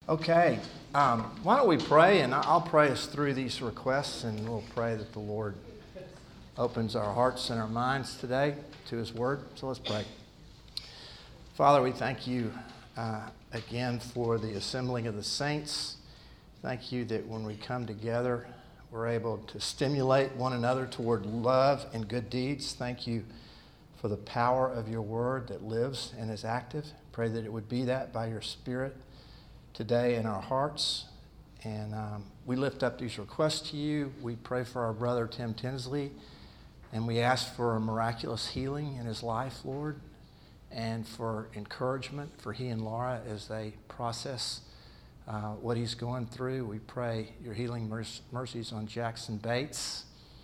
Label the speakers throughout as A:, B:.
A: Okay, why don't we pray, and I'll pray us through these requests, and we'll pray that the Lord opens our hearts and our minds today to His Word. So let's pray. Father, we thank you again for the assembling of the saints. Thank you that when we come together, we're able to stimulate one another toward love and good deeds. Thank you for the power of your Word that lives and is active. Pray that it would be that by your Spirit today in our hearts. And we lift up these requests to you. We pray for our brother Tim Tinsley, and we ask for a miraculous healing in his life, Lord, and for encouragement for he and Laura as they process what he's going through. We pray your healing mercies on Jackson Bates.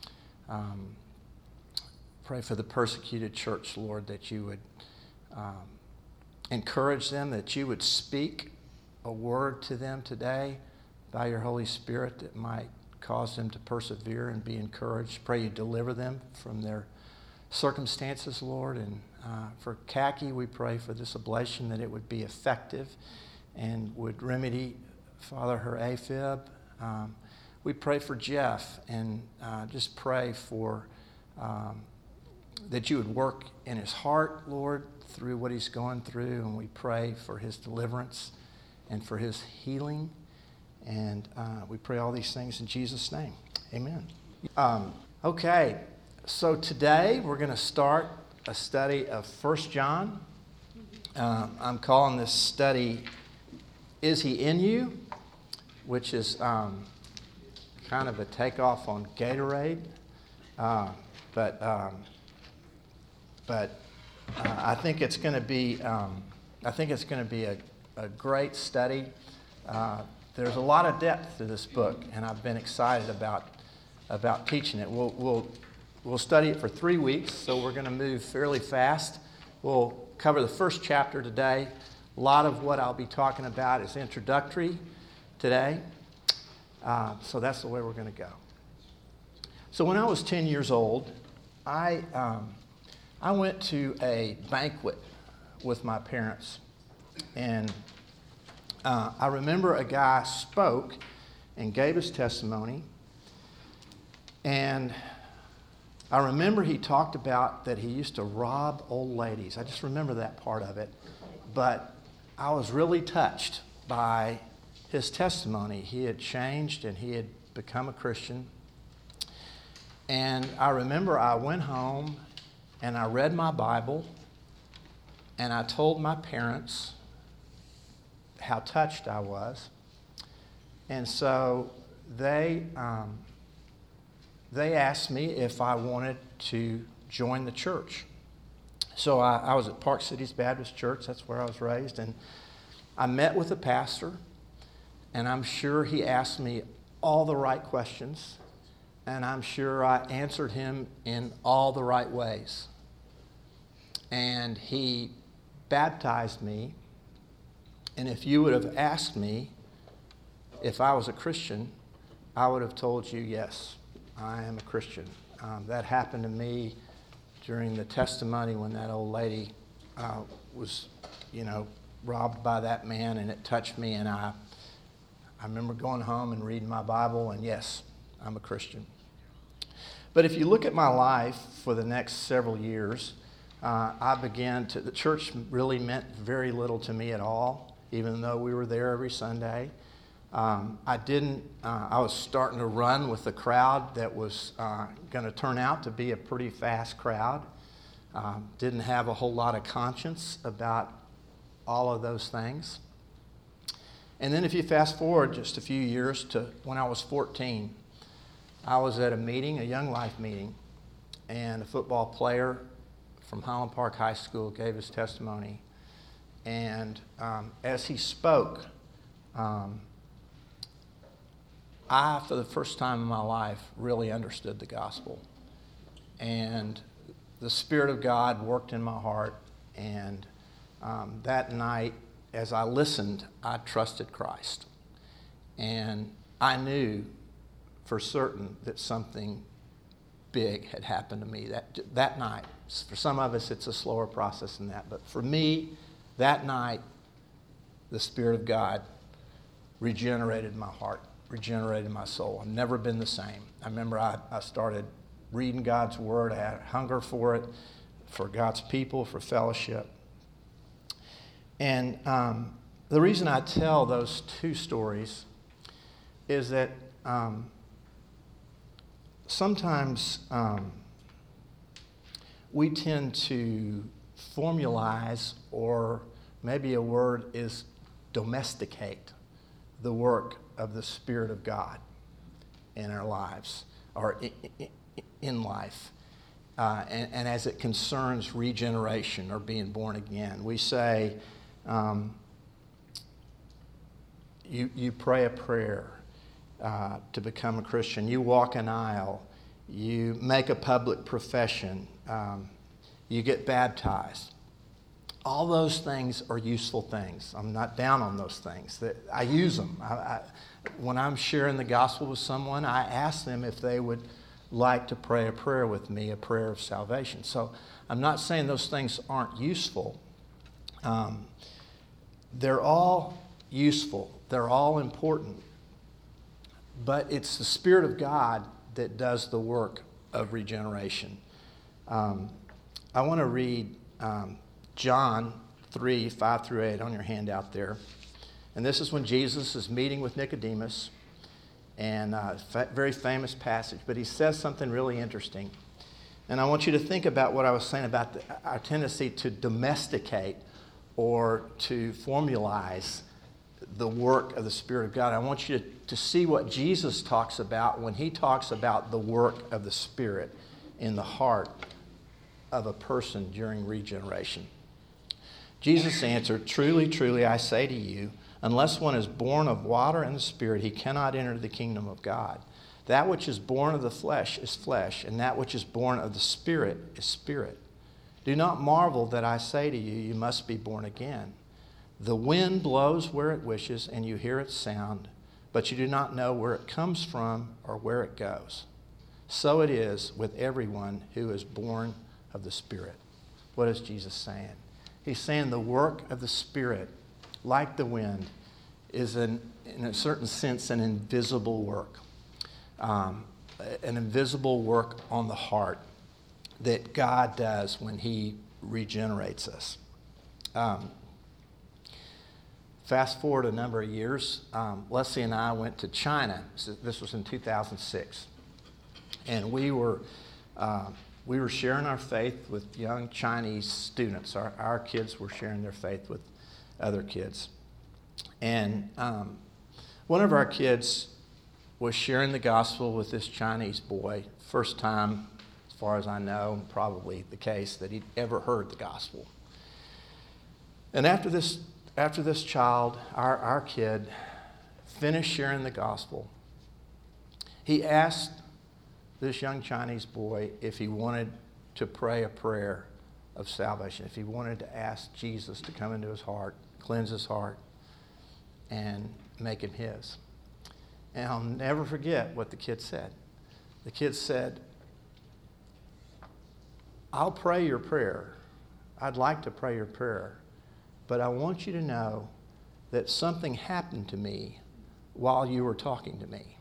A: Pray for the persecuted church, Lord, that you would encourage them, that you would speak a word to them today by your Holy Spirit that might cause them to persevere and be encouraged. Pray you deliver them from their circumstances, Lord. And for Khaki, we pray for this ablation that it would be effective and would remedy, Father, her AFib. We pray for Jeff and just pray for that you would work in his heart, Lord, through what he's going through. And we pray for his deliverance and for his healing. And we pray all these things in Jesus' name. Amen. Okay, so today we're going to start a study of 1 John. I'm calling this study, Is He in You? Which is kind of a takeoff on Gatorade. But I think it's going to be a great study. There's a lot of depth to this book, and I've been excited about teaching it. We'll study it for 3 weeks, so we're going to move fairly fast. We'll cover the first chapter today. A lot of what I'll be talking about is introductory today, so that's the way we're going to go. So when I was 10 years old, I went to a banquet with my parents, and I remember a guy spoke and gave his testimony, and I remember he talked about that he used to rob old ladies. I just remember that part of it, but I was really touched by his testimony. He had changed and he had become a Christian, and I remember I went home and I read my Bible and I told my parents how touched I was. And so they asked me if I wanted to join the church. So I was at Park Cities Baptist Church. That's where I was raised. And I met with the pastor, and I'm sure he asked me all the right questions, and I'm sure I answered him in all the right ways. And he baptized me. And if you would have asked me if I was a Christian, I would have told you, yes, I am a Christian. That happened to me during the testimony when that old lady was, robbed by that man, and it touched me. And I remember going home and reading my Bible, and yes, I'm a Christian. But if you look at my life for the next several years, the church really meant very little to me at all. Even though we were there every Sunday. I was starting to run with a crowd that was going to turn out to be a pretty fast crowd. Didn't have a whole lot of conscience about all of those things. And then if you fast forward just a few years to when I was 14, I was at a meeting, a Young Life meeting, and a football player from Highland Park High School gave his testimony. And as he spoke, I, for the first time in my life, really understood the gospel. And the Spirit of God worked in my heart. And that night, as I listened, I trusted Christ. And I knew for certain that something big had happened to me that night. For some of us, it's a slower process than that. But for me, that night, the Spirit of God regenerated my heart, regenerated my soul. I've never been the same. I remember I started reading God's Word. I had a hunger for it, for God's people, for fellowship. And the reason I tell those two stories is that sometimes we tend to formalize, or maybe a word is domesticate, the work of the Spirit of God in our lives, or in life. And as it concerns regeneration or being born again, we say, you pray a prayer to become a Christian. You walk an aisle. You make a public profession. You get baptized. All those things are useful things. I'm not down on those things. I use them. When I'm sharing the gospel with someone, I ask them if they would like to pray a prayer with me, a prayer of salvation. So I'm not saying those things aren't useful. They're all useful. They're all important. But it's the Spirit of God that does the work of regeneration. I want to read John 3, 5 through 8 on your handout there. And this is when Jesus is meeting with Nicodemus, and very famous passage, but he says something really interesting. And I want you to think about what I was saying about our tendency to domesticate or to formalize the work of the Spirit of God. I want you to see what Jesus talks about when he talks about the work of the Spirit in the heart of a person during regeneration. Jesus answered, "Truly, truly, I say to you, unless one is born of water and the Spirit, he cannot enter the kingdom of God. That which is born of the flesh is flesh, and that which is born of the Spirit is spirit. Do not marvel that I say to you, you must be born again. The wind blows where it wishes, and you hear its sound, but you do not know where it comes from or where it goes. So it is with everyone who is born of the Spirit." What is Jesus saying? He's saying the work of the Spirit, like the wind, is in a certain sense an invisible work. An invisible work on the heart that God does when he regenerates us. Fast forward a number of years, Leslie and I went to China. This was in 2006. And we were sharing our faith with young Chinese students. Our kids were sharing their faith with other kids. And one of our kids was sharing the gospel with this Chinese boy. First time, as far as I know, probably the case, that he'd ever heard the gospel. And after this child, our kid, finished sharing the gospel, he asked this young Chinese boy if he wanted to pray a prayer of salvation, if he wanted to ask Jesus to come into his heart, cleanse his heart, and make him his. And I'll never forget what the kid said. The kid said, "I'll pray your prayer. I'd like to pray your prayer, but I want you to know that something happened to me while you were talking to me."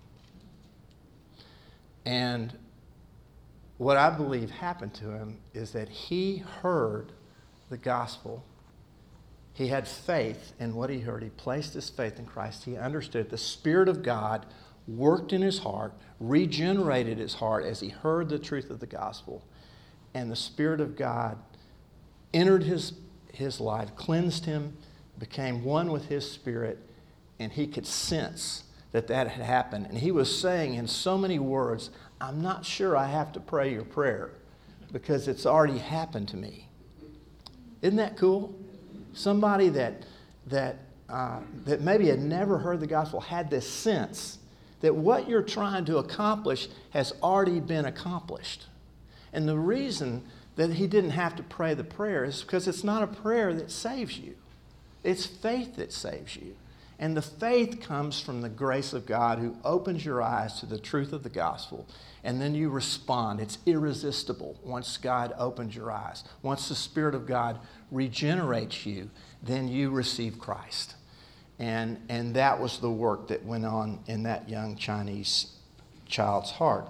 A: And what I believe happened to him is that he heard the gospel. He had faith in what he heard. He placed his faith in Christ. He understood the Spirit of God worked in his heart, regenerated his heart as he heard the truth of the gospel. And the Spirit of God entered his life, cleansed him, became one with his spirit, and he could sense that had happened. And he was saying in so many words, "I'm not sure I have to pray your prayer because it's already happened to me." Isn't that cool? Somebody that maybe had never heard the gospel had this sense that what you're trying to accomplish has already been accomplished. And the reason that he didn't have to pray the prayer is because it's not a prayer that saves you. It's faith that saves you. And the faith comes from the grace of God who opens your eyes to the truth of the gospel. And then you respond. It's irresistible once God opens your eyes. Once the Spirit of God regenerates you, then you receive Christ. And that was the work that went on in that young Chinese child's heart.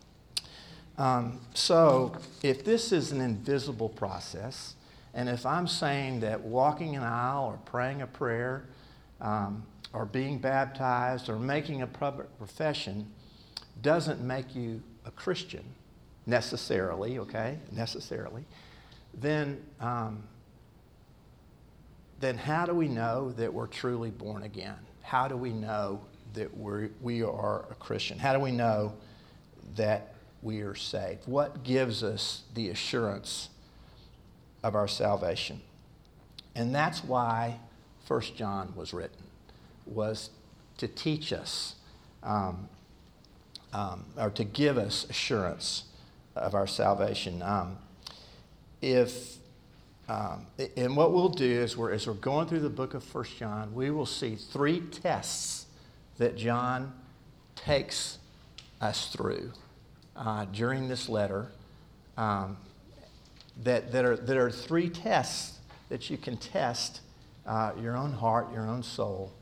A: So if this is an invisible process, and if I'm saying that walking an aisle or praying a prayer or being baptized or making a public profession doesn't make you a Christian necessarily, okay, then how do we know that we're truly born again? How do we know that we are a Christian? How do we know that we are saved? What gives us the assurance of our salvation? And that's why 1 John was written, was to teach us or to give us assurance of our salvation. And what we'll do is, as we're going through the book of 1 John, we will see 3 tests that John takes us through during this letter. That are 3 tests that you can test your own heart, your own soul.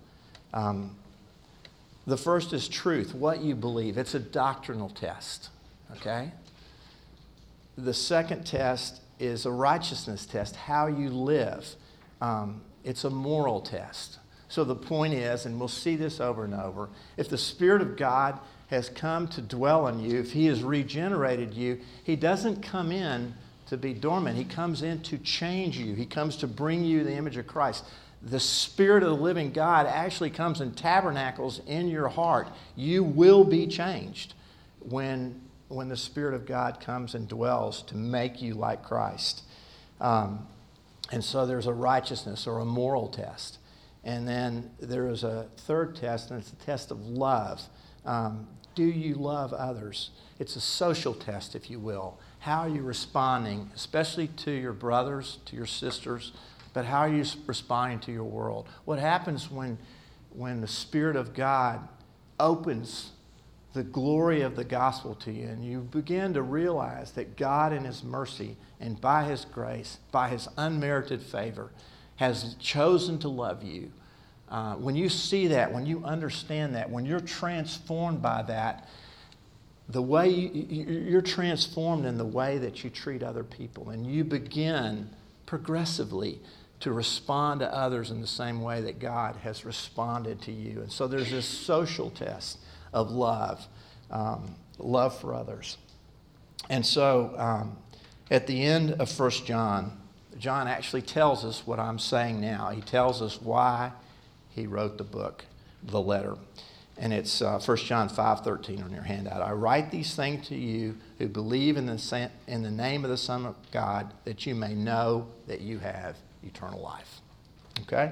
A: The first is truth, what you believe. It's a doctrinal test, okay? The second test is a righteousness test, how you live. It's a moral test. So the point is, and we'll see this over and over, if the Spirit of God has come to dwell on you, if He has regenerated you, He doesn't come in to be dormant. He comes in to change you. He comes to bring you the image of Christ. The Spirit of the living God actually comes and tabernacles in your heart. You will be changed when the Spirit of God comes and dwells to make you like Christ. And so there's a righteousness or a moral test. And then there is a third test, and it's a test of love. Do you love others? It's a social test, if you will. How are you responding, especially to your brothers, to your sisters, but how are you responding to your world? What happens when the Spirit of God opens the glory of the gospel to you, and you begin to realize that God in His mercy and by His grace, by His unmerited favor, has chosen to love you. When you see that, when you understand that, when you're transformed by that, the way you're transformed in the way that you treat other people, and you begin progressively to respond to others in the same way that God has responded to you. And so there's this social test of love, love for others. And so at the end of 1 John, John actually tells us what I'm saying now. He tells us why he wrote the book, the letter. And it's 1 John 5:13 on your handout. I write these things to you who believe in the name of the Son of God, that you may know that you have eternal life. Okay?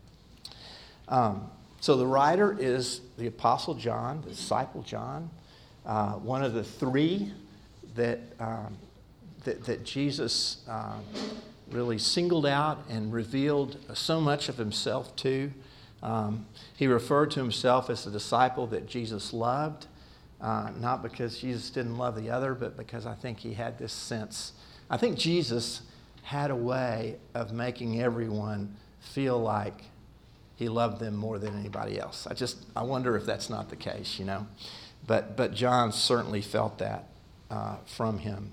A: So the writer is the Apostle John, the disciple John, one of the 3 that Jesus really singled out and revealed so much of Himself to. He referred to Himself as the disciple that Jesus loved, not because Jesus didn't love the other, but because I think He had this sense. I think Jesus had a way of making everyone feel like He loved them more than anybody else. I wonder if that's not the case, you know. But John certainly felt that from Him.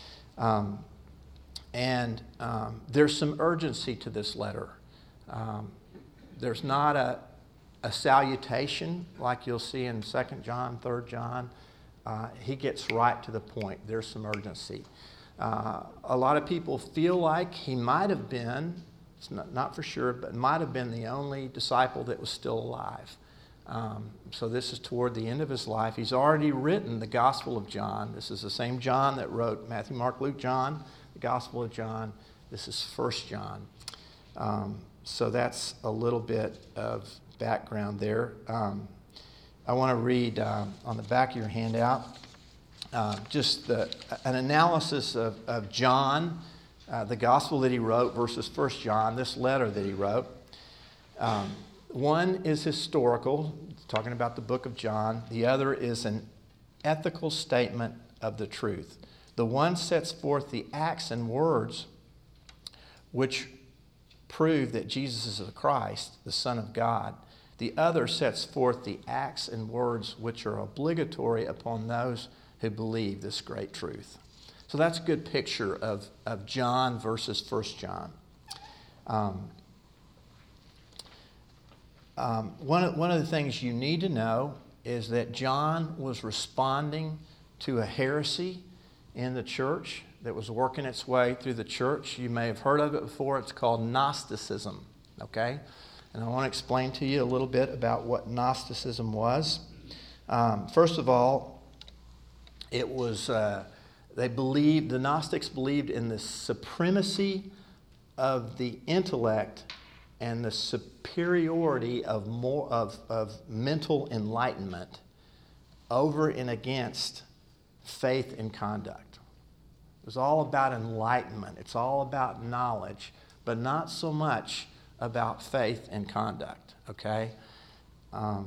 A: And there's some urgency to this letter. There's not a salutation like you'll see in 2 John, 3 John. He gets right to the point. There's some urgency. A lot of people feel like he might have been, it's not for sure, but might have been the only disciple that was still alive. So this is toward the end of his life. He's already written the Gospel of John. This is the same John that wrote Matthew, Mark, Luke, John, the Gospel of John. This is 1 John. So that's a little bit of background there. I want to read on the back of your handout just an analysis of John, the gospel that he wrote versus 1 John, this letter that he wrote. One is historical, talking about the book of John. The other is an ethical statement of the truth. The one sets forth the acts and words which prove that Jesus is the Christ, the Son of God. The other sets forth the acts and words which are obligatory upon those who believe this great truth. So that's a good picture of John versus 1 John. One of the things you need to know is that John was responding to a heresy in the church that was working its way through the church. You may have heard of it before. It's called Gnosticism, okay? And I want to explain to you a little bit about what Gnosticism was. First of all, it was... the Gnostics believed in the supremacy of the intellect and the superiority of mental enlightenment over and against faith and conduct. It was all about enlightenment. It's all about knowledge, but not so much about faith and conduct, okay? I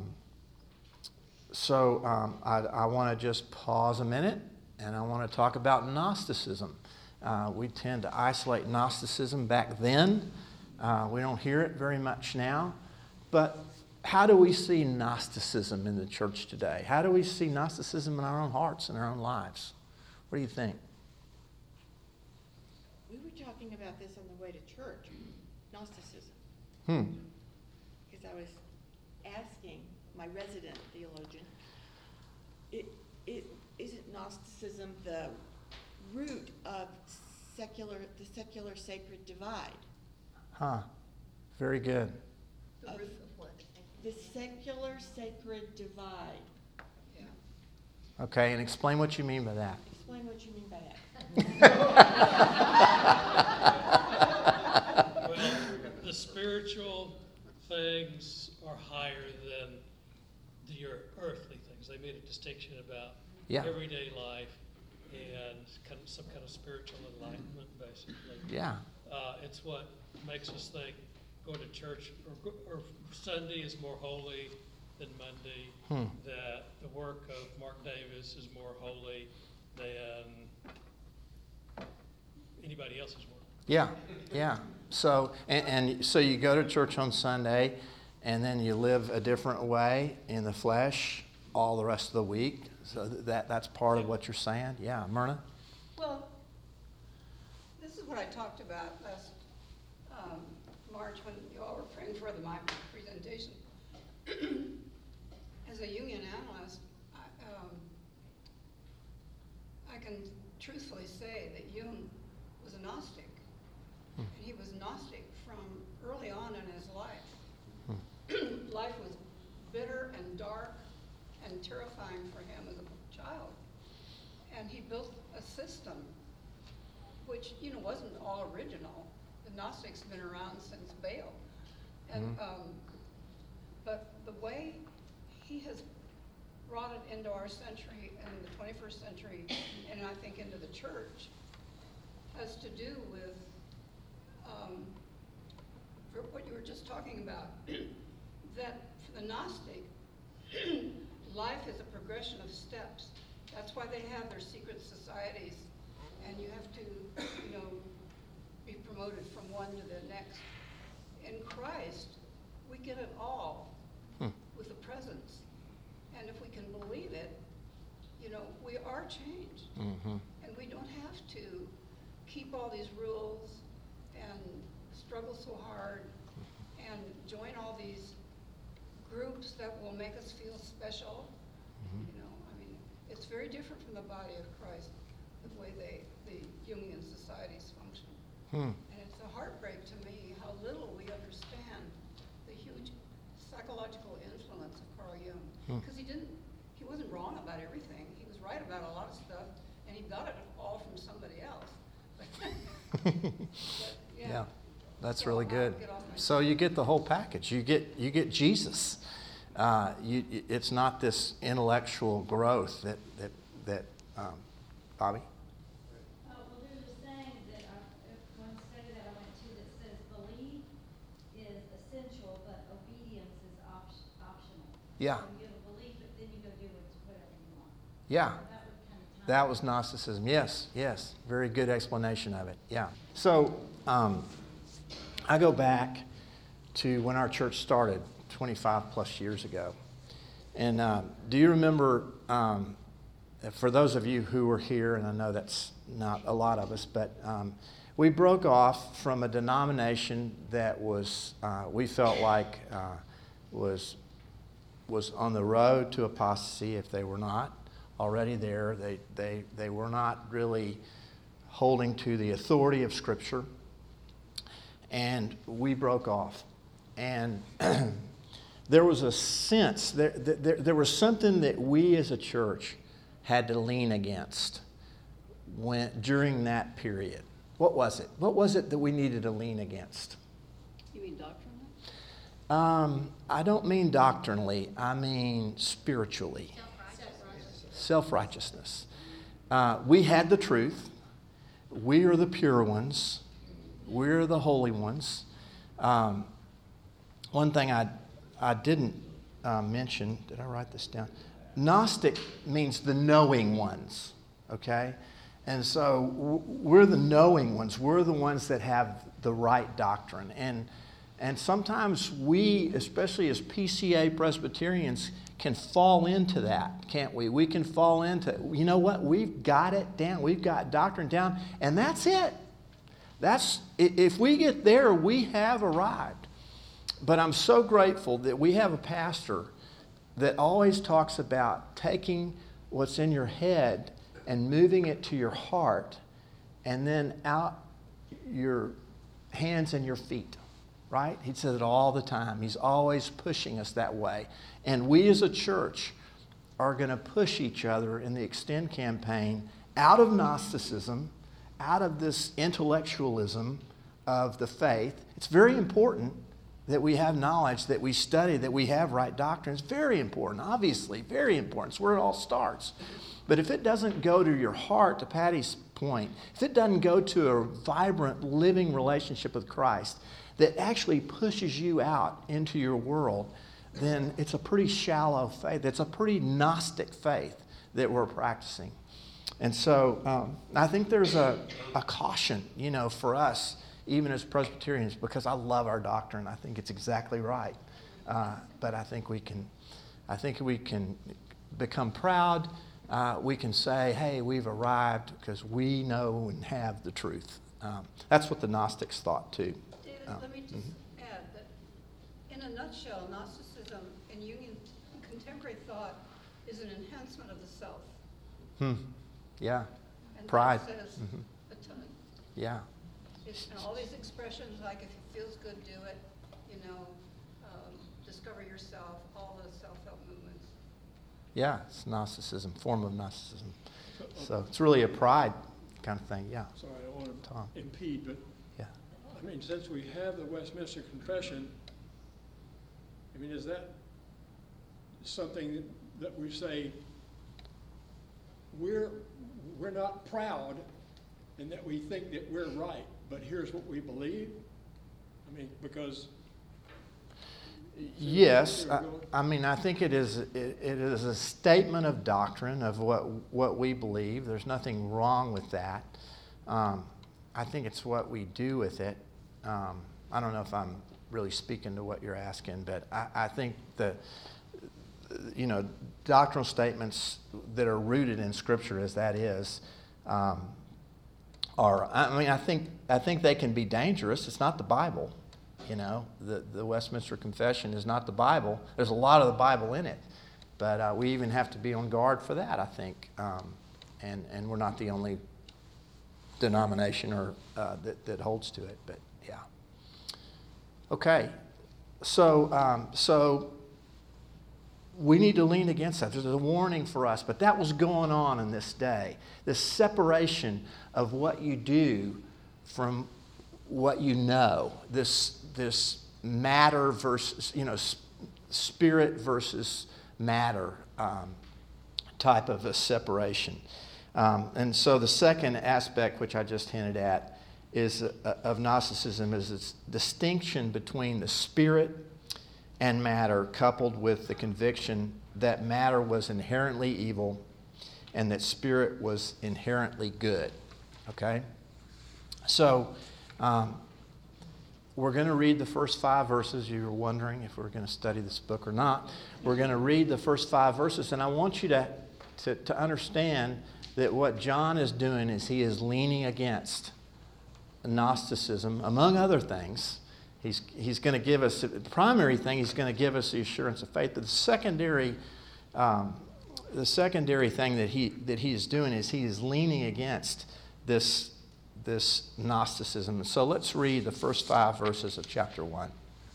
A: want to just pause a minute. And I want to talk about Gnosticism. We tend to isolate Gnosticism back then. We don't hear it very much now. But how do we see Gnosticism in the church today? How do we see Gnosticism in our own hearts and our own lives? What do you think?
B: We were talking about this on the way to church, Gnosticism. Because I was asking my resident theologian, isn't Gnosticism the root of the secular sacred divide?
A: Very good.
B: The root of what? The secular sacred divide.
C: Yeah.
A: Okay, and explain what you mean by that.
B: Explain what you mean by that.
D: Well, the spiritual things are higher than your earthly things. They made a distinction about everyday life and some kind of spiritual enlightenment, basically.
A: Yeah.
D: It's what makes us think going to church or Sunday is more holy than Monday, that the work of Mark Davis is more holy than anybody else's work.
A: Yeah. So, so you go to church on Sunday, and then you live a different way in the flesh all the rest of the week. So that's part of what you're saying? Yeah. Myrna?
C: Well, this is what I talked about last March when you all were praying for my presentation. As a Jungian analyst, I can truthfully say that Jung was a Gnostic. And he was Gnostic from early on in his life. Life was bitter and dark and terrifying for him as a child. And he built a system which, wasn't all original. The Gnostics have been around since Baal. And, but the way he has brought it into our century and the 21st century, and I think into the church, has to do with what you were just talking about, that for the Gnostic, life is a progression of steps. That's why they have their secret societies, and you have to, be promoted from one to the next. In Christ, we get it all with the presence. And if we can believe it, we are changed. And we don't have to keep all these rules and struggle so hard and join all these groups that will make us feel special. It's very different from the body of Christ, the way the Jungian societies function. And it's a heartbreak to me how little we understand the huge psychological influence of Carl Jung. Because he wasn't wrong about everything. He was right about a lot of stuff, and he got it all from somebody else. But,
A: yeah, that's really good. So you get the whole package. You get Jesus. It's not this intellectual growth that Bobby?
E: Well, there's a saying that one study that I went to that says belief is essential, but obedience is optional.
A: Yeah.
E: So you have a belief, but then you go do whatever you want.
A: Yeah.
E: So that would kind of
A: That was Gnosticism. Yes. Very good explanation of it. Yeah. So I go back to when our church started 25 plus years ago. And do you remember, for those of you who were here, and I know that's not a lot of us, but we broke off from a denomination that was, we felt like was on the road to apostasy if they were not already there. They were not really holding to the authority of Scripture. And we broke off. And there was a sense, there was something that we as a church had to lean against during that period. What was it? What was it that we needed to lean against?
C: You mean doctrinally?
A: I don't mean doctrinally. I mean spiritually. Self-righteousness. We had the truth. We are the pure ones. We're the holy ones. One thing I didn't mention, did I write this down? Gnostic means the knowing ones, okay? And so we're the knowing ones. We're the ones that have the right doctrine. And sometimes we, especially as PCA Presbyterians, can fall into that, can't we? We can fall into, you know what? We've got it down. We've got doctrine down, and that's it. If we get there, we have arrived. But I'm so grateful that we have a pastor that always talks about taking what's in your head and moving it to your heart and then out your hands and your feet, right? He says it all the time. He's always pushing us that way. And we as a church are going to push each other in the Extend campaign out of Gnosticism, out of this intellectualism of the faith. It's very important that we have knowledge, that we study, that we have right doctrine. It's very important, obviously, very important. It's where it all starts. But if it doesn't go to your heart, to Patty's point, if it doesn't go to a vibrant, living relationship with Christ that actually pushes you out into your world, then it's a pretty shallow faith. It's a pretty Gnostic faith that we're practicing. And so I think there's a caution, for us, even as Presbyterians, because I love our doctrine. I think it's exactly right. But I think we can become proud. We can say, hey, we've arrived because we know and have the truth. That's what the Gnostics thought too.
C: David, let me just add that in a nutshell, Gnosticism in Jungian contemporary thought is an enhancement of the self.
A: Yeah.
C: And
A: Pride.
C: That says a ton.
A: Yeah.
C: It's all these expressions like if it feels good, do it. Discover yourself. All the self-help movements.
A: Yeah, it's Gnosticism, form of Gnosticism. So it's really a pride kind of thing. Yeah.
F: Sorry, I don't want to impede, but
A: yeah.
F: I mean, since we have the Westminster Confession, I mean, is that something that we say we're not proud and that we think that we're right, but here's what we believe? I mean, because...
A: Yes, I think it is a statement of doctrine of what we believe. There's nothing wrong with that. I think it's what we do with it. I don't know if I'm really speaking to what you're asking, but I think the doctrinal statements that are rooted in Scripture, as that is, I think they can be dangerous. It's not the Bible. The Westminster Confession is not the Bible. There's a lot of the Bible in it, but we even have to be on guard for that, I think. And we're not the only denomination that holds to it, but yeah. Okay, so we need to lean against that. There's a warning for us, but that was going on in this day. This separation of what you do from what you know. This matter versus, spirit versus matter type of a separation. And so the second aspect, which I just hinted at, is of Gnosticism, is its distinction between the spirit and matter, coupled with the conviction that matter was inherently evil and that spirit was inherently good. Okay? So, we're going to read the first 5 verses. You were wondering if we're going to study this book or not. We're going to read the first 5 verses, and I want you to understand that what John is doing is he is leaning against Gnosticism, among other things. He's going to give us, the primary thing, he's going to give us the assurance of faith. But the secondary thing that he is doing is he is leaning against this Gnosticism. So let's read the first 5 verses of chapter 1.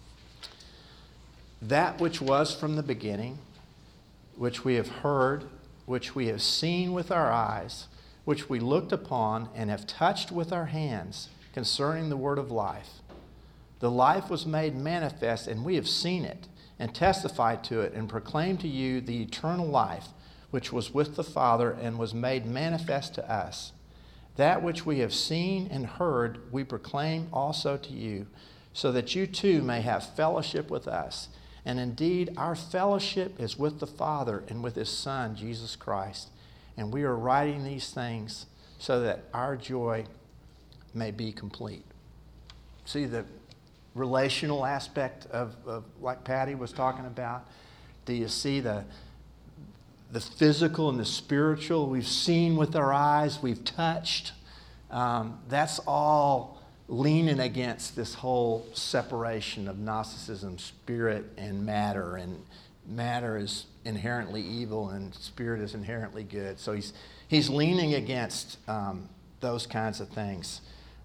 A: That which was from the beginning, which we have heard, which we have seen with our eyes, which we looked upon and have touched with our hands, concerning the word of life. The life was made manifest, and we have seen it, and testified to it, and proclaimed to you the eternal life, which was with the Father, and was made manifest to us. That which we have seen and heard, we proclaim also to you, so that you too may have fellowship with us. And indeed, our fellowship is with the Father and with His Son, Jesus Christ. And we are writing these things so that our joy may be complete. See the relational aspect of like Patty was talking about? Do you see the physical and the spiritual? We've seen with our eyes, we've touched. That's all leaning against this whole separation of Gnosticism, spirit and matter. And matter is inherently evil and spirit is inherently good. So he's leaning against those kinds of things.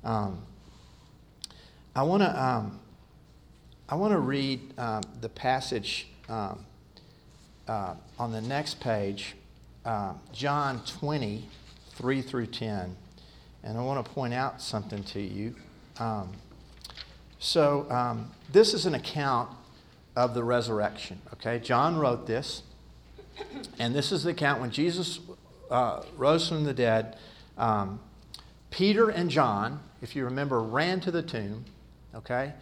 A: I want to read the passage on the next page, John 20, 3 through 10. And I want to point out something to you. This is an account of the resurrection. Okay, John wrote this. And this is the account when Jesus rose from the dead. Peter and John, if you remember, ran to the tomb. Okay,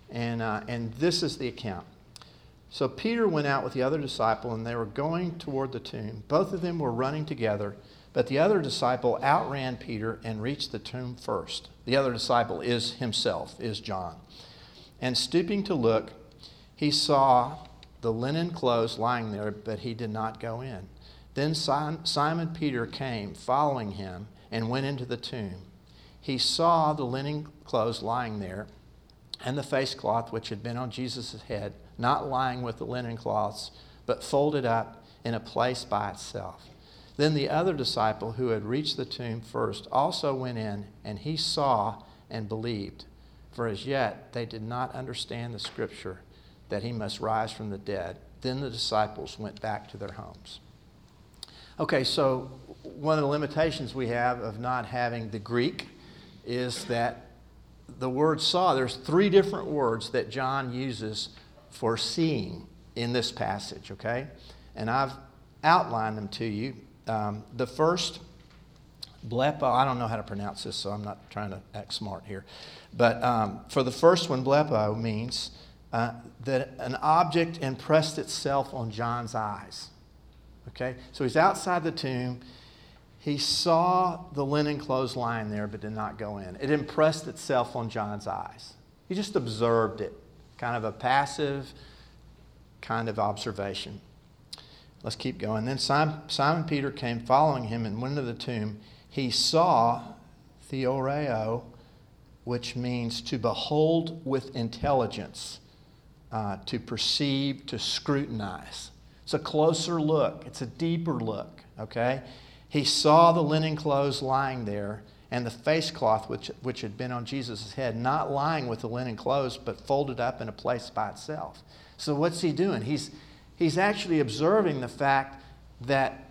A: and this is the account. So Peter went out with the other disciple, and they were going toward the tomb. Both of them were running together, but the other disciple outran Peter and reached the tomb first. The other disciple is John. And stooping to look, he saw the linen clothes lying there, but he did not go in. Then Simon Peter came, following him, and went into the tomb. He saw the linen clothes lying there, and the face cloth which had been on Jesus' head, not lying with the linen cloths, but folded up in a place by itself. Then the other disciple who had reached the tomb first also went in, and he saw and believed. For as yet they did not understand the scripture that he must rise from the dead. Then the disciples went back to their homes. Okay, so one of the limitations we have of not having the Greek is that the word saw, there's 3 different words that John uses for seeing in this passage, okay? And I've outlined them to you. The first, blepo, I don't know how to pronounce this, so I'm not trying to act smart here. But for the first one, blepo means that an object impressed itself on John's eyes. Okay? So he's outside the tomb. He saw the linen clothes lying there, but did not go in. It impressed itself on John's eyes. He just observed it. Kind of a passive kind of observation. Let's keep going. Then Simon Peter came following him and went into the tomb. He saw theoreo, which means to behold with intelligence, to perceive, to scrutinize. It's a closer look. It's a deeper look, okay? He saw the linen clothes lying there and the face cloth which had been on Jesus' head, not lying with the linen clothes, but folded up in a place by itself. So what's he doing? He's actually observing the fact that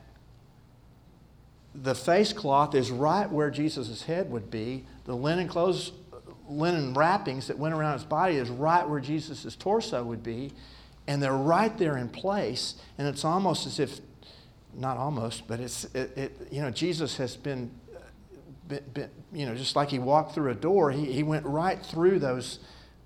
A: the face cloth is right where Jesus' head would be. The linen clothes, linen wrappings that went around his body is right where Jesus' torso would be. And they're right there in place. And it's almost as if, not almost, but Jesus has been just like he walked through a door, he went right through those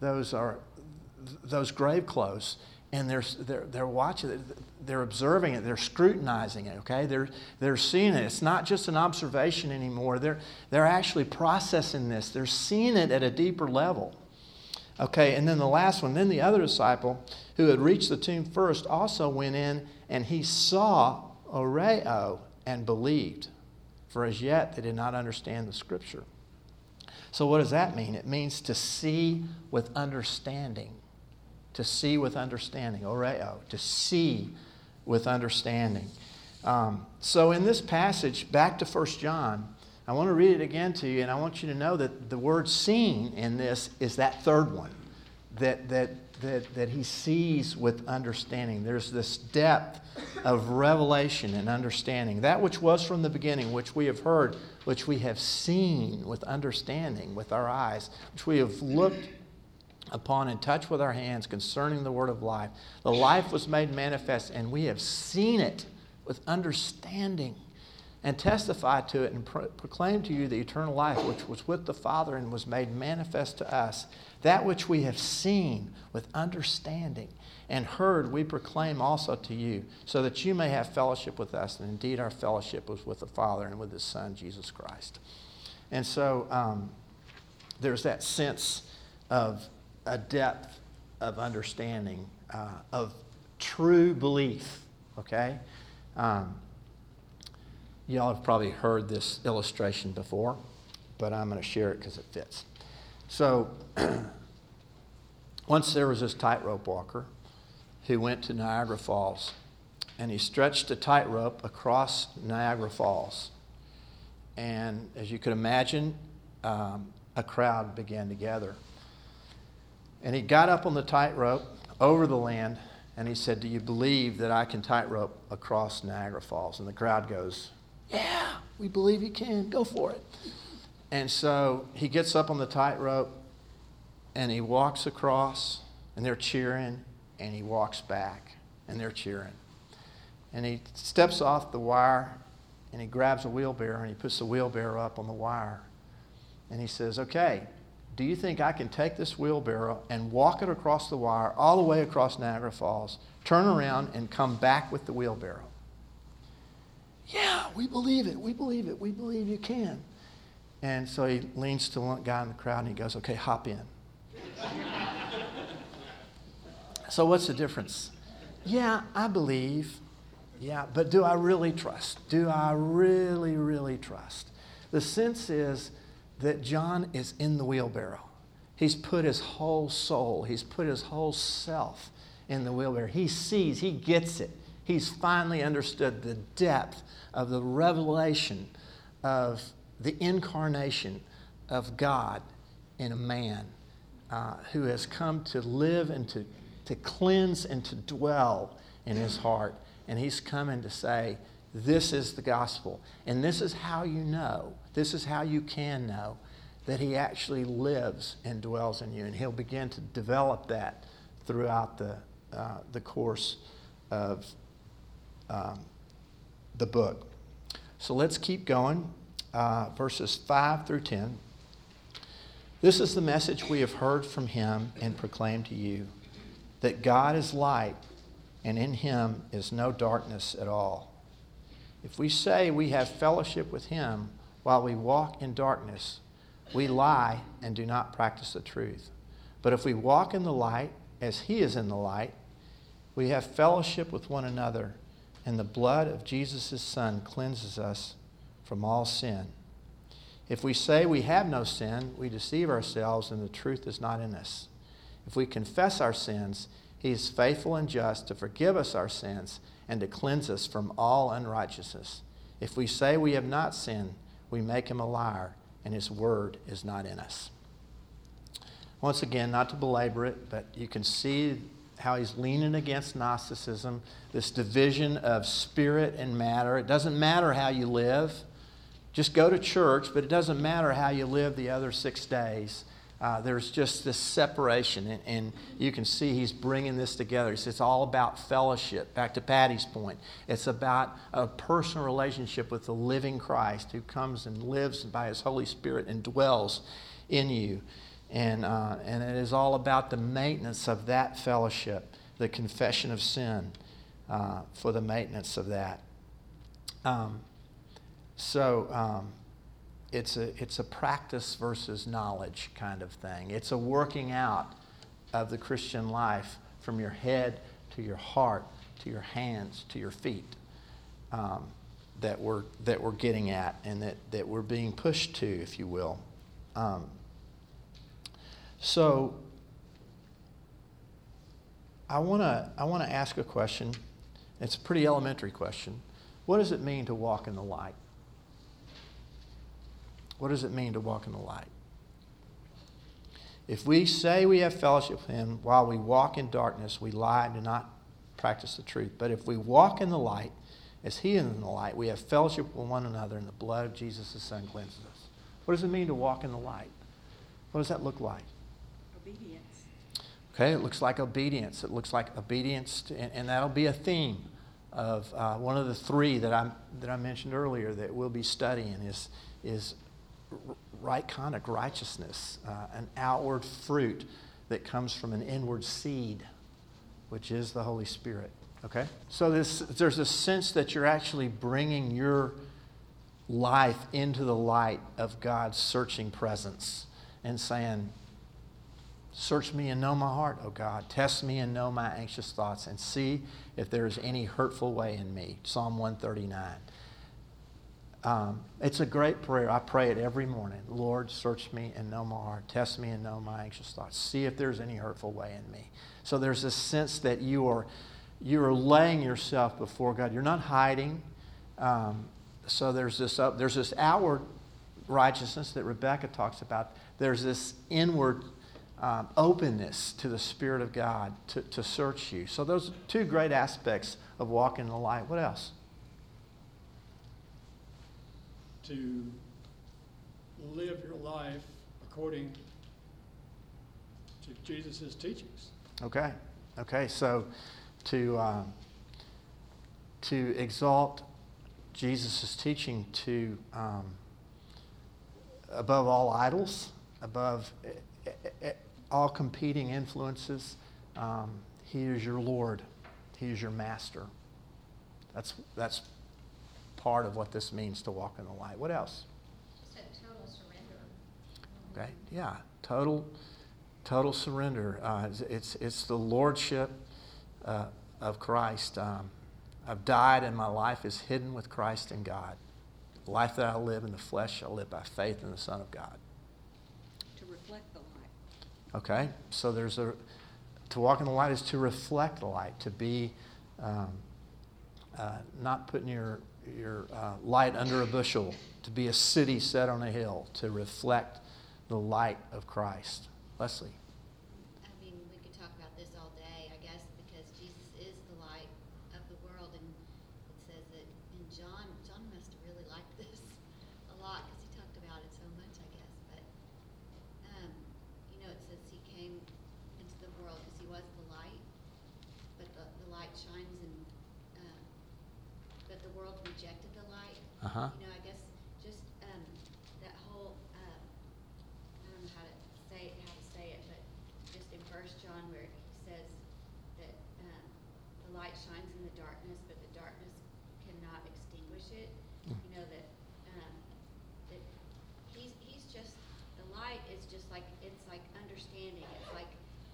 A: grave clothes. And they're watching it, they're observing it, they're scrutinizing it, okay? They're seeing it. It's not just an observation anymore. They're actually processing this. They're seeing it at a deeper level. Okay, and then the last one, then the other disciple who had reached the tomb first also went in, and he saw oreo and believed, for as yet they did not understand the scripture. So what does that mean? It means to see with understanding. To see with understanding, oreo, to see with understanding. So in this passage, back to 1 John, I want to read it again to you, and I want you to know that the word seen in this is that third one, that he sees with understanding. There's this depth of revelation and understanding. That which was from the beginning, which we have heard, which we have seen with understanding with our eyes, which we have looked upon and touched with our hands concerning the word of life. The life was made manifest, and we have seen it with understanding, and testify to it and proclaim to you the eternal life which was with the Father and was made manifest to us. That which we have seen with understanding and heard we proclaim also to you, so that you may have fellowship with us. And indeed our fellowship was with the Father and with His Son, Jesus Christ. And so there's that sense of a depth of understanding, of true belief, okay? Y'all have probably heard this illustration before, but I'm going to share it because it fits. So, once there was this tightrope walker who went to Niagara Falls, and he stretched a tightrope across Niagara Falls. And as you could imagine, a crowd began to gather. And he got up on the tightrope over the land, and he said, "Do you believe that I can tightrope across Niagara Falls?" And the crowd goes, "Yeah, we believe you can. Go for it." And so he gets up on the tightrope, and he walks across, and they're cheering, and he walks back, and they're cheering. And he steps off the wire, and he grabs a wheelbarrow, and he puts the wheelbarrow up on the wire. And he says, "Okay, do you think I can take this wheelbarrow and walk it across the wire all the way across Niagara Falls, turn around, and come back with the wheelbarrow?" "Yeah, we believe it. We believe it. We believe you can." And so he leans to one guy in the crowd and he goes, "Okay, hop in." So what's the difference? Yeah, I believe. Yeah, but do I really trust? Do I really, really trust? The sense is that John is in the wheelbarrow. He's put his whole soul, he's put his whole self in the wheelbarrow. He sees, he gets it. He's finally understood the depth of the revelation of the incarnation of God in a man who has come to live and to cleanse and to dwell in his heart. And he's coming to say, this is the gospel. And this is how you know, this is how you can know that he actually lives and dwells in you. And he'll begin to develop that throughout the course of the book. So let's keep going. Verses 5 through 10. "This is the message we have heard from him and proclaimed to you, that God is light, and in him is no darkness at all. If we say we have fellowship with him while we walk in darkness, we lie and do not practice the truth. But if we walk in the light, as he is in the light, we have fellowship with one another, and the blood of Jesus' Son cleanses us from all sin. If we say we have no sin, we deceive ourselves, and the truth is not in us. If we confess our sins, he is faithful and just to forgive us our sins and to cleanse us from all unrighteousness. If we say we have not sinned, we make him a liar, and his word is not in us." Once again, not to belabor it, but you can see how he's leaning against Gnosticism, this division of spirit and matter. It doesn't matter how you live. Just go to church, but it doesn't matter how you live the other 6 days. There's just this separation, and you can see he's bringing this together. He says it's all about fellowship. Back to Patty's point, it's about a personal relationship with the living Christ who comes and lives by his Holy Spirit and dwells in you. And it is all about the maintenance of that fellowship, the confession of sin, for the maintenance of that. It's a practice versus knowledge kind of thing. It's a working out of the Christian life, from your head to your heart, to your hands, to your feet, that we're getting at, and that we're being pushed to, if you will. So I want to ask a question. It's a pretty elementary question. What does it mean to walk in the light? What does it mean to walk in the light? If we say we have fellowship with Him while we walk in darkness, we lie and do not practice the truth. But if we walk in the light, as He is in the light, we have fellowship with one another, and the blood of Jesus, His Son, cleanses us. What does it mean to walk in the light? What does that look like?
B: Obedience.
A: Okay, it looks like obedience. It looks like obedience, and that'll be a theme of one of the three that I mentioned earlier that we'll be studying is right conduct, righteousness, an outward fruit that comes from an inward seed, which is the Holy Spirit. Okay? So there's a sense that you're actually bringing your life into the light of God's searching presence and saying, search me and know my heart, O God. Test me and know my anxious thoughts, and see if there is any hurtful way in me. Psalm 139. It's a great prayer. I pray it every morning. Lord, search me and know my heart. Test me and know my anxious thoughts. See if there's any hurtful way in me. So there's this sense that you are laying yourself before God. You're not hiding. So there's this outward righteousness that Rebecca talks about. There's this inward openness to the Spirit of God to search you. So those are two great aspects of walking in the light. What else?
F: To live your life according to Jesus' teachings.
A: Okay. So to exalt Jesus' teaching to above all idols, above all competing influences. He is your Lord. He is your master. That's part of what this means to walk in the light. What else?
E: You said total surrender.
A: Okay, yeah, total surrender. It's the lordship of Christ. I've died, and my life is hidden with Christ in God. The life that I live in the flesh, I live by faith in the Son of God.
B: To reflect the light.
A: Okay, so to walk in the light is to reflect the light, to be not putting your light under a bushel, to be a city set on a hill, to reflect the light of Christ. Leslie.
G: I mean, we could talk about this all day, I guess, because Jesus is the light of the world, and it says that in John must have really liked this a lot because he talked about it so much, I guess. But it says he came into the world because he was the light, but the light shines, and but the world rejected the light.
A: Uh-huh.
G: I guess just that whole I don't know how to say it, but just in 1 John where he says that the light shines in the darkness, but the darkness cannot extinguish it. That he's just, the light is just like, it's like understanding. It's like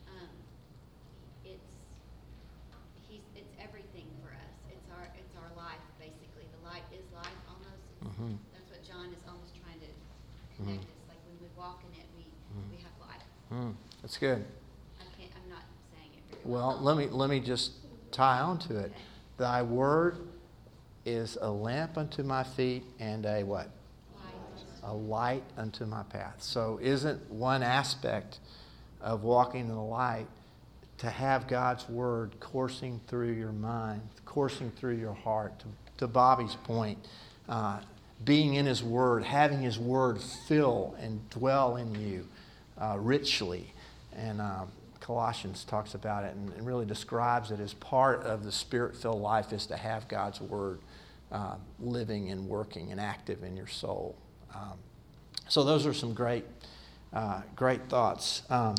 G: it's everything for us. It's our life basically. The light is life almost. That's what John is almost trying to connect us. Like when we walk in it, we have life.
A: That's good.
G: I'm not saying it very well.
A: Well, let me just tie on to it.
G: Okay.
A: Thy word is a lamp unto my feet and a what?
G: Light.
A: A light unto my path. So isn't one aspect of walking in the light to have God's word coursing through your mind, coursing through your heart? To Bobby's point, being in His word, having His word fill and dwell in you richly. And Colossians talks about it and really describes it as part of the Spirit-filled life is to have God's word living and working and active in your soul. So those are some great thoughts. 1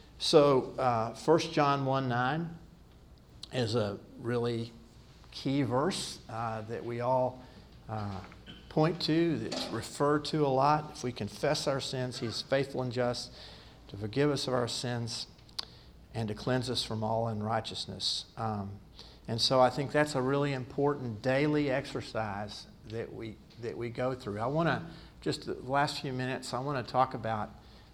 A: John 1:9 is a really key verse that we all point to, that's referred to a lot. If we confess our sins, He's faithful and just to forgive us of our sins and to cleanse us from all unrighteousness. And so I think that's a really important daily exercise that we go through. I want to, just the last few minutes, I want to talk about,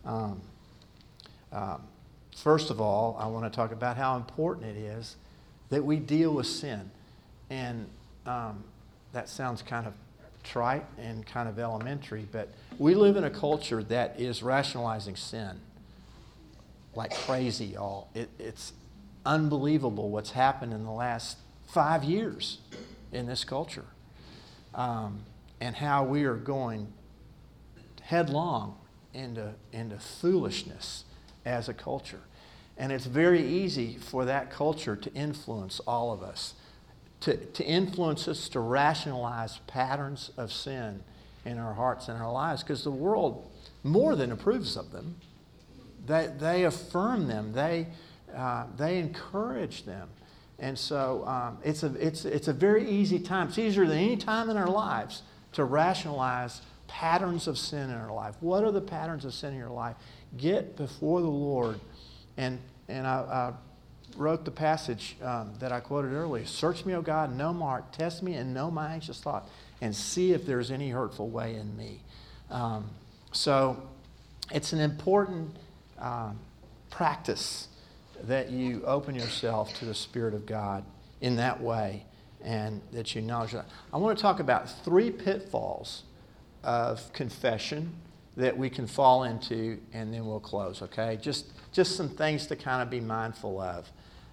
A: first of all, I want to talk about how important it is that we deal with sin. And that sounds kind of trite and kind of elementary, but we live in a culture that is rationalizing sin like crazy, y'all. It's unbelievable what's happened in the last 5 years in this culture, and how we are going headlong into foolishness as a culture. And it's very easy for that culture to influence all of us, to influence us to rationalize patterns of sin in our hearts and our lives, because the world more than approves of them. They affirm them. They encourage them. And so it's a very easy time. It's easier than any time in our lives to rationalize patterns of sin in our life. What are the patterns of sin in your life? Get before the Lord. And I wrote the passage that I quoted earlier. Search me, O God, know my heart. Test me and know my anxious thought. And see if there's any hurtful way in me. So it's an important practice that you open yourself to the Spirit of God in that way, and that you acknowledge that. I want to talk about 3 pitfalls of confession that we can fall into, and then we'll close, okay? Just some things to kind of be mindful of.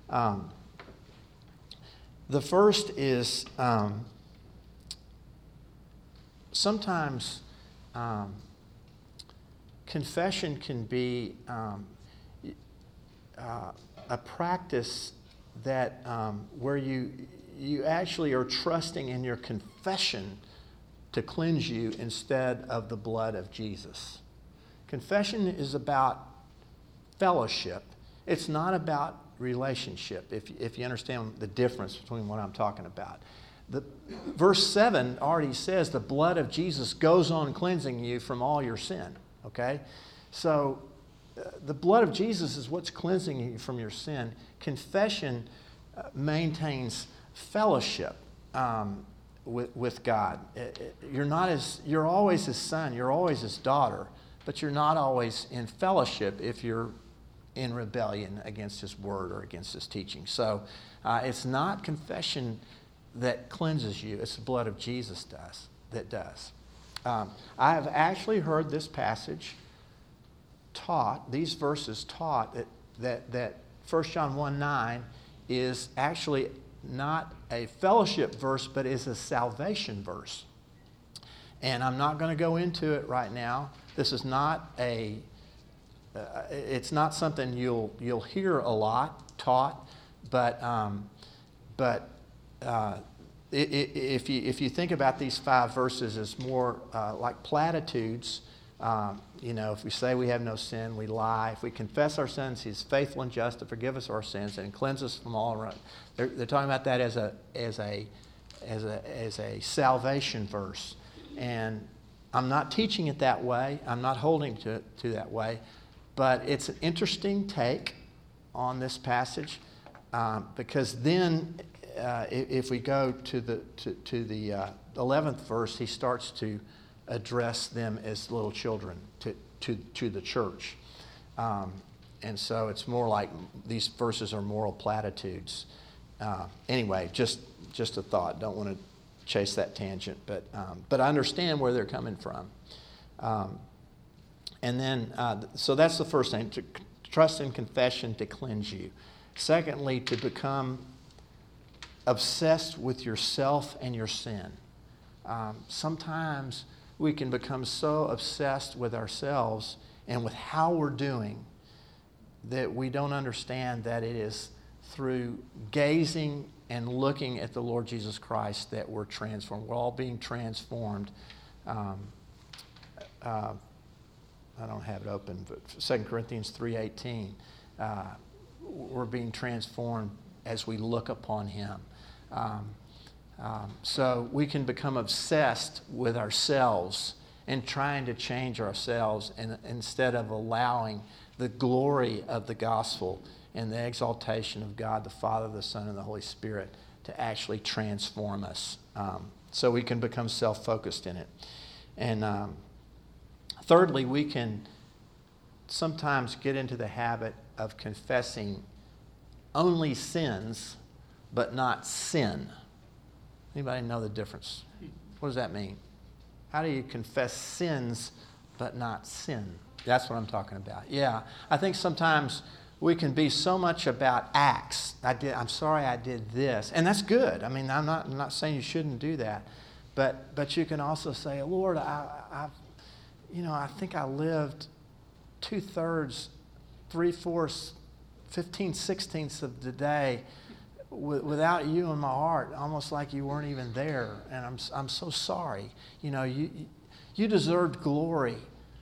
A: The first is sometimes confession can be a practice that where you actually are trusting in your confession to cleanse you instead of the blood of Jesus. Confession is about fellowship. It's not about relationship, if you understand the difference between what I'm talking about. Verse 7 already says the blood of Jesus goes on cleansing you from all your sin, okay? So the blood of Jesus is what's cleansing you from your sin. Confession maintains fellowship with God. You're always His son, you're always His daughter, but you're not always in fellowship if you're in rebellion against His word or against His teaching. So it's not confession that cleanses you, it's the blood of Jesus that does. I have actually heard this passage taught, these verses taught that 1 John 1:9 is actually not a fellowship verse, but is a salvation verse. And I'm not going to go into it right now. This is not it's not something you'll hear a lot taught, but if you think about these 5 verses as more like platitudes. If we say we have no sin, we lie. If we confess our sins, He's faithful and just to forgive us our sins and cleanse us from all wrong. They're talking about that as a salvation verse, and I'm not teaching it that way. I'm not holding to that way, but it's an interesting take on this passage because then if we go to the 11th verse, he starts to address them as little children to the church. And so it's more like these verses are moral platitudes. Anyway, just a thought. Don't want to chase that tangent, but I understand where they're coming from. And then, so that's the first thing, to trust in confession to cleanse you. Secondly, to become obsessed with yourself and your sin. Sometimes we can become so obsessed with ourselves and with how we're doing that we don't understand that it is through gazing and looking at the Lord Jesus Christ that we're transformed. We're all being transformed. I don't have it open, but 2 Corinthians 3:18, we're being transformed as we look upon Him. So we can become obsessed with ourselves and trying to change ourselves, and instead of allowing the glory of the gospel and the exaltation of God the Father, the Son, and the Holy Spirit to actually transform us, so we can become self-focused in it. And thirdly, we can sometimes get into the habit of confessing only sins, but not sin. Anybody know the difference? What does that mean? How do you confess sins, but not sin? That's what I'm talking about. Yeah, I think sometimes we can be so much about acts. I'm sorry I did this. And that's good. I mean, I'm not saying you shouldn't do that. But you can also say, Lord, I think I lived 2/3, 3/4, 15/16 of the day without you in my heart, almost like you weren't even there. And I'm so sorry. You deserved glory,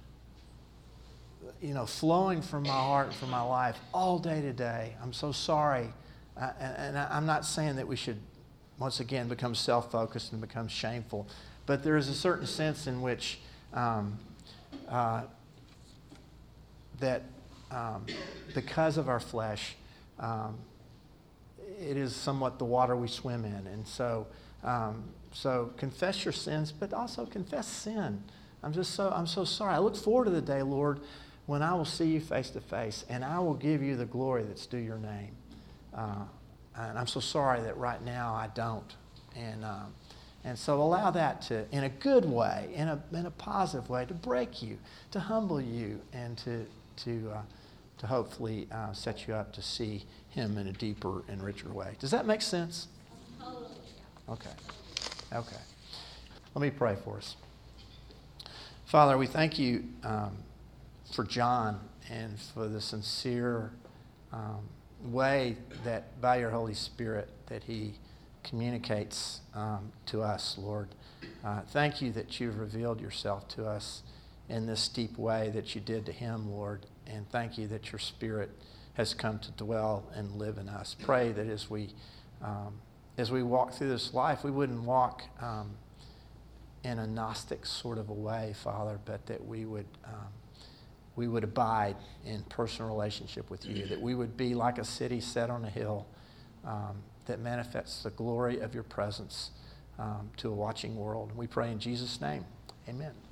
A: flowing from my heart and from my life all day today. I'm so sorry. And I'm not saying that we should, once again, become self-focused and become shameful. But there is a certain sense in which because of our flesh, it is somewhat the water we swim in. And so confess your sins, but also confess sin. I'm so sorry. I look forward to the day, Lord, when I will see you face to face, and I will give you the glory that's due your name. And I'm so sorry that right now I don't. And so allow that to, in a good way, in a positive way, to break you, to humble you, and to hopefully set you up to see him in a deeper and richer way. Does that make sense? Okay. Let me pray for us. Father, we thank you for John and for the sincere way that by your Holy Spirit that he communicates to us, Lord. Thank you that you've revealed yourself to us in this deep way that you did to him, Lord. And thank you that your Spirit has come to dwell and live in us. Pray that as we walk through this life, we wouldn't walk in a Gnostic sort of a way, Father, but that we would abide in personal relationship with you, that we would be like a city set on a hill that manifests the glory of your presence to a watching world. We pray in Jesus' name. Amen.